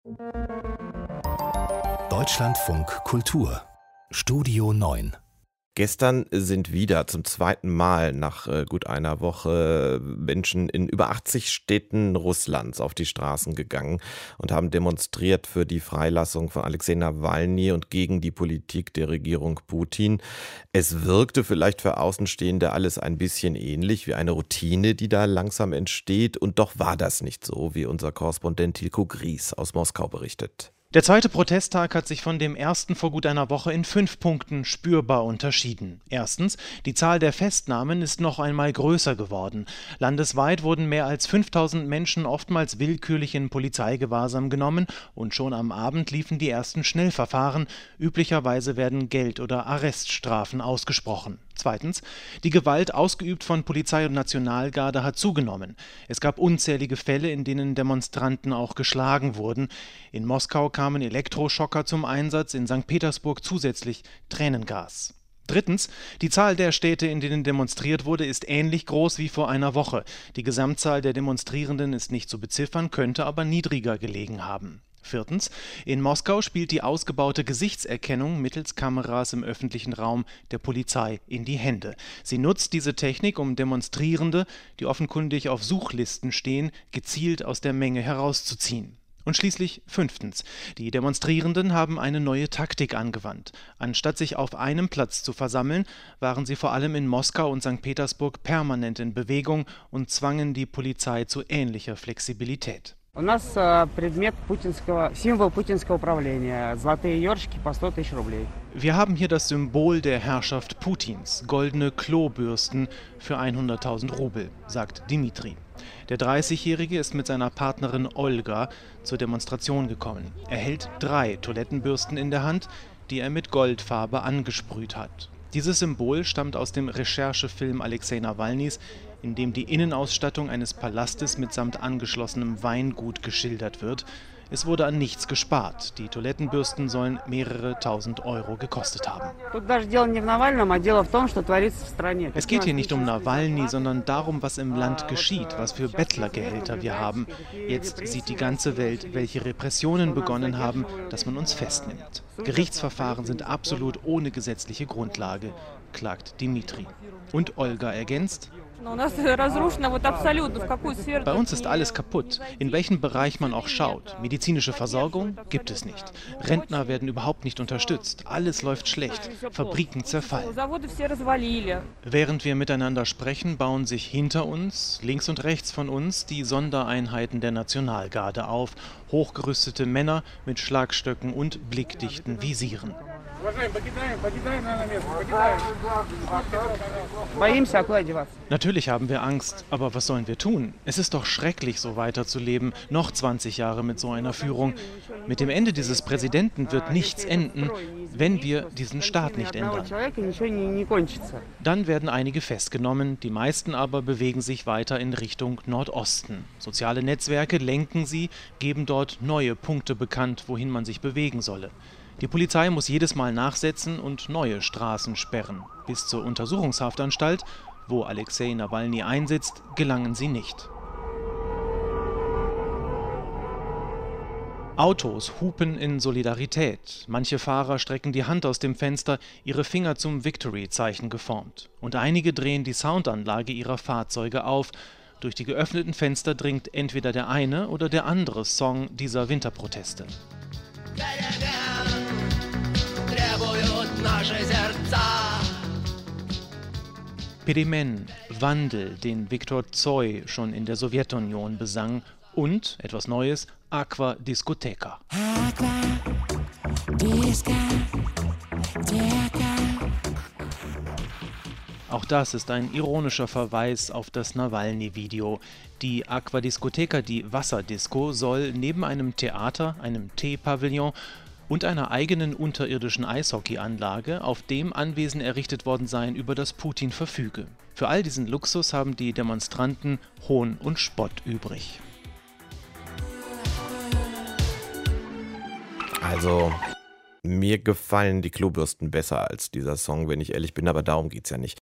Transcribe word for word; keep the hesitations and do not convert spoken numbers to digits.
Deutschlandfunk Kultur Studio neun. Gestern sind wieder zum zweiten Mal nach äh, gut einer Woche Menschen in über achtzig Städten Russlands auf die Straßen gegangen und haben demonstriert für die Freilassung von Alexei Nawalny und gegen die Politik der Regierung Putin. Es wirkte vielleicht für Außenstehende alles ein bisschen ähnlich wie eine Routine, die da langsam entsteht. Und doch war das nicht so, wie unser Korrespondent Tilko Gries aus Moskau berichtet. Der zweite Protesttag hat sich von dem ersten vor gut einer Woche in fünf Punkten spürbar unterschieden. Erstens, die Zahl der Festnahmen ist noch einmal größer geworden. Landesweit wurden mehr als fünftausend Menschen oftmals willkürlich in Polizeigewahrsam genommen und schon am Abend liefen die ersten Schnellverfahren. Üblicherweise werden Geld- oder Arreststrafen ausgesprochen. Zweitens, die Gewalt ausgeübt von Polizei und Nationalgarde hat zugenommen. Es gab unzählige Fälle, in denen Demonstranten auch geschlagen wurden. In Moskau kamen Elektroschocker zum Einsatz, in Sankt Petersburg zusätzlich Tränengas. Drittens, die Zahl der Städte, in denen demonstriert wurde, ist ähnlich groß wie vor einer Woche. Die Gesamtzahl der Demonstrierenden ist nicht zu beziffern, könnte aber niedriger gelegen haben. Viertens, in Moskau spielt die ausgebaute Gesichtserkennung mittels Kameras im öffentlichen Raum der Polizei in die Hände. Sie nutzt diese Technik, um Demonstrierende, die offenkundig auf Suchlisten stehen, gezielt aus der Menge herauszuziehen. Und schließlich fünftens, die Demonstrierenden haben eine neue Taktik angewandt. Anstatt sich auf einem Platz zu versammeln, waren sie vor allem in Moskau und Sankt Petersburg permanent in Bewegung und zwangen die Polizei zu ähnlicher Flexibilität. У нас предмет путинского, символ путинского управления, золотые ёршики по сто тысяч рублей. Wir haben hier das Symbol der Herrschaft Putins, goldene Klobürsten für hunderttausend Rubel, sagt Dimitri. Der dreißigjährige ist mit seiner Partnerin Olga zur Demonstration gekommen. Er hält drei Toilettenbürsten in der Hand, die er mit Goldfarbe angesprüht hat. Dieses Symbol stammt aus dem Recherchefilm Alexei Nawalnys, in dem die Innenausstattung eines Palastes mitsamt angeschlossenem Weingut geschildert wird. Es wurde an nichts gespart. Die Toilettenbürsten sollen mehrere tausend Euro gekostet haben. Es geht hier nicht um Nawalny, sondern darum, was im Land geschieht, was für Bettlergehälter wir haben. Jetzt sieht die ganze Welt, welche Repressionen begonnen haben, dass man uns festnimmt. Gerichtsverfahren sind absolut ohne gesetzliche Grundlage, klagt Dimitri. Und Olga ergänzt: Bei uns ist alles kaputt, in welchen Bereich man auch schaut. Medizinische Versorgung gibt es nicht. Rentner werden überhaupt nicht unterstützt. Alles läuft schlecht. Fabriken zerfallen. Während wir miteinander sprechen, bauen sich hinter uns, links und rechts von uns, die Sondereinheiten der Nationalgarde auf. Hochgerüstete Männer mit Schlagstöcken und blickdichten Visieren. Natürlich haben wir Angst, aber was sollen wir tun? Es ist doch schrecklich, so weiterzuleben, noch zwanzig Jahre mit so einer Führung. Mit dem Ende dieses Präsidenten wird nichts enden, wenn wir diesen Staat nicht ändern. Dann werden einige festgenommen, die meisten aber bewegen sich weiter in Richtung Nordosten. Soziale Netzwerke lenken sie, geben dort neue Punkte bekannt, wohin man sich bewegen solle. Die Polizei muss jedes Mal nachsetzen und neue Straßen sperren. Bis zur Untersuchungshaftanstalt, wo Alexei Nawalny einsitzt, gelangen sie nicht. Autos hupen in Solidarität. Manche Fahrer strecken die Hand aus dem Fenster, ihre Finger zum Victory-Zeichen geformt. Und einige drehen die Soundanlage ihrer Fahrzeuge auf. Durch die geöffneten Fenster dringt entweder der eine oder der andere Song dieser Winterproteste. Peremen, Wandel, den Viktor Tsoi schon in der Sowjetunion besang, und, etwas Neues, Aqua Discoteca. Auch das ist ein ironischer Verweis auf das Nawalny-Video. Die Aqua Discoteca, die Wasserdisco, soll neben einem Theater, einem Teepavillon und einer eigenen unterirdischen Eishockeyanlage auf dem Anwesen errichtet worden sein, über das Putin verfüge. Für all diesen Luxus haben die Demonstranten Hohn und Spott übrig. Also, mir gefallen die Klobürsten besser als dieser Song, wenn ich ehrlich bin, aber darum geht's ja nicht.